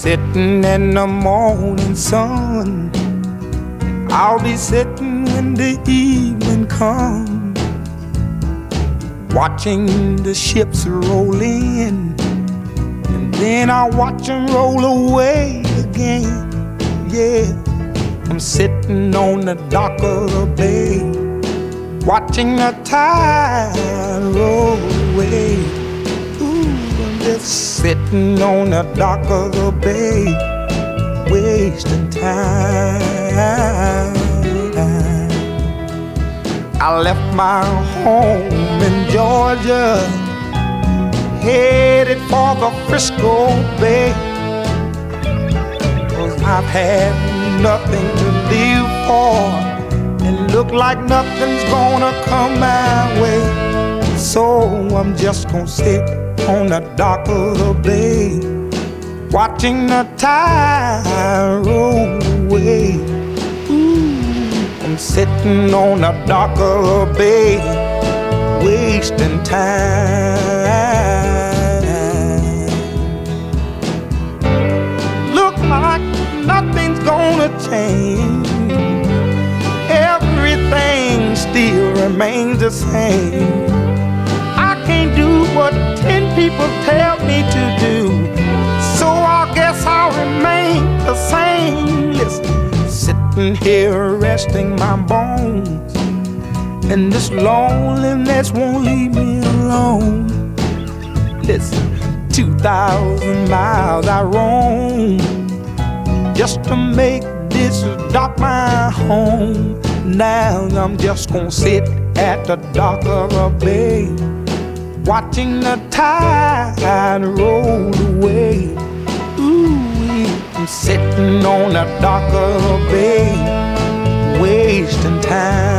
sitting in the morning sun. I'll be sitting when the evening comes, watching the ships roll in, and then I'll watch them roll away again. Yeah, I'm sitting on the dock of the bay, watching the tide roll away. Ooh, I'm just sitting on the dock of the bay, wasting time. I left my home in Georgia, headed for the Frisco Bay, 'cause I've had nothing to live for, and look like nothing's gonna come my way. So I'm just gonna sit on the dock of the bay, watching the tide roll away. Ooh, I'm sitting on the dock of the bay, wasting time. Look like nothing's gonna change, everything still remains the same. I can't do what 10 people tell me to do, so I guess I'll remain the same. Listen, sitting here resting my bones, and this loneliness won't leave me alone. Listen, 2,000 miles I roam just to make this dock my home. Now I'm just gonna sit at the dock of a bay, watching the tide roll away. Ooh, I'm sitting on the dock of a bay, wasting time.